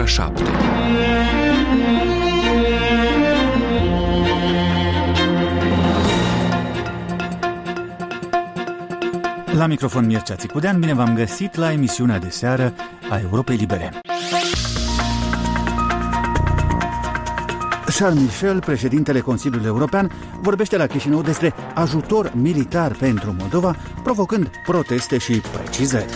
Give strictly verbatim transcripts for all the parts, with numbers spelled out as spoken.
ora șapte. La microfon Mircea Țicudean, bine v-am găsit la emisiunea de seară a Europei Libere. Charles Michel, președintele Consiliului European, vorbește la Chișinău despre ajutor militar pentru Moldova, provocând proteste și precizări.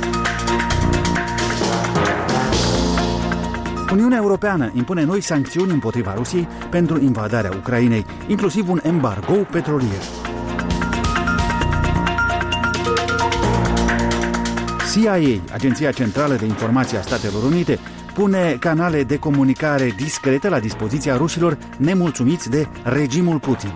Uniunea Europeană impune noi sancțiuni împotriva Rusiei pentru invadarea Ucrainei, inclusiv un embargo petrolier. C I A, Agenția Centrală de Informație a Statelor Unite, pune canale de comunicare discrete la dispoziția rușilor nemulțumiți de regimul Putin.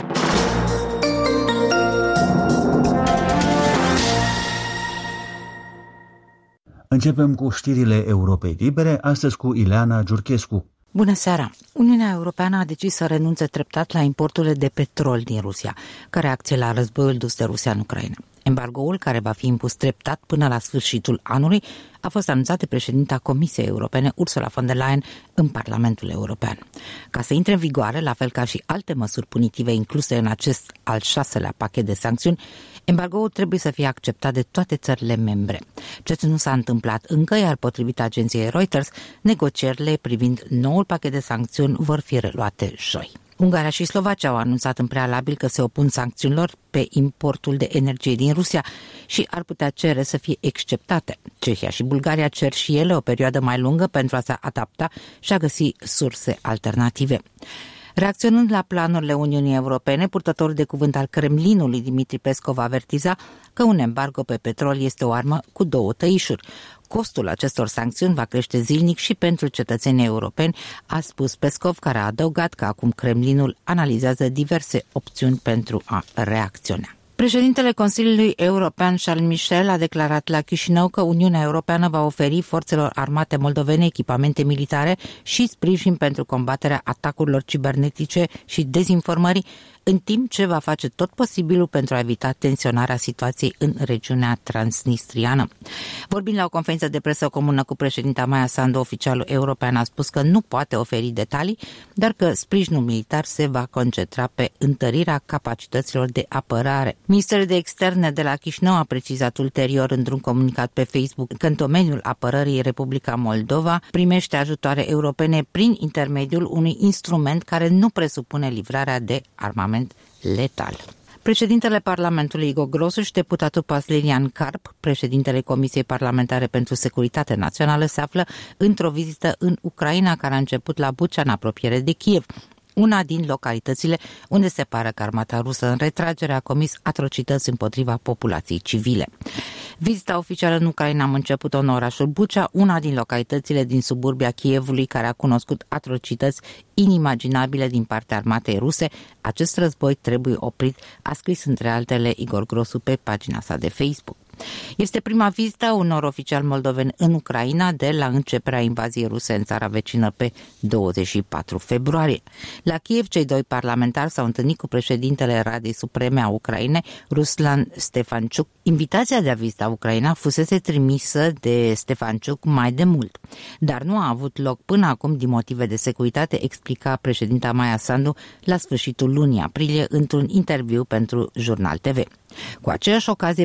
Începem cu știrile Europei Libere, astăzi cu Ileana Giurchescu. Bună seara! Uniunea Europeană a decis să renunțe treptat la importurile de petrol din Rusia, ca reacție la războiul dus de Rusia în Ucraina. Embargoul, care va fi impus treptat până la sfârșitul anului, a fost anunțat de președinta Comisiei Europene, Ursula von der Leyen, în Parlamentul European. Ca să intre în vigoare, la fel ca și alte măsuri punitive incluse în acest al șaselea pachet de sancțiuni, embargoul trebuie să fie acceptat de toate țările membre. Ceea ce nu s-a întâmplat încă, iar potrivit agenției Reuters, negocierile privind noul pachet de sancțiuni vor fi reluate joi. Ungaria și Slovacia au anunțat în prealabil că se opun sancțiunilor pe importul de energie din Rusia și ar putea cere să fie exceptate. Cehia și Bulgaria cer și ele o perioadă mai lungă pentru a se adapta și a găsi surse alternative. Reacționând la planurile Uniunii Europene, purtătorul de cuvânt al Kremlinului, Dmitri Peskov, avertiza că un embargo pe petrol este o armă cu două tăișuri. Costul acestor sancțiuni va crește zilnic și pentru cetățenii europeni, a spus Peskov, care a adăugat că acum Kremlinul analizează diverse opțiuni pentru a reacționa. Președintele Consiliului European Charles Michel a declarat la Chișinău că Uniunea Europeană va oferi forțelor armate moldovene echipamente militare și sprijin pentru combaterea atacurilor cibernetice și dezinformării, în timp ce va face tot posibilul pentru a evita tensionarea situației în regiunea transnistriană. Vorbind la o conferință de presă comună cu președinta Maia Sandu, oficialul european a spus că nu poate oferi detalii, dar că sprijinul militar se va concentra pe întărirea capacităților de apărare. Ministerul de Externe de la Chișinău a precizat ulterior într-un comunicat pe Facebook că în domeniul apărării Republica Moldova primește ajutoare europene prin intermediul unui instrument care nu presupune livrarea de armament letal. Președintele Parlamentului Igor Grosu și deputatul Paslinian Carp, președintele Comisiei Parlamentare pentru Securitate Națională, se află într-o vizită în Ucraina care a început la Bucea, în apropiere de Kiev, una din localitățile unde se pare că armata rusă în retragere a comis atrocități împotriva populației civile. Vizita oficială în Ucraina a început-o în orașul Bucea, una din localitățile din suburbia Kievului care a cunoscut atrocități inimaginabile din partea armatei ruse. Acest război trebuie oprit, a scris între altele Igor Grosu pe pagina sa de Facebook. Este prima vizită a unor oficiali moldoveni în Ucraina de la începerea invaziei ruse în țara vecină pe douăzeci și patru februarie. La Kiev, cei doi parlamentari s-au întâlnit cu președintele Radei Supreme a Ucrainei, Ruslan Stefanciuc. Invitația de a vizita Ucraina fusese trimisă de Stefanciuc mai de mult, dar nu a avut loc până acum din motive de securitate, explica președinta Maia Sandu la sfârșitul lunii aprilie într-un interviu pentru Jurnal T V. Cu aceeași ocazie,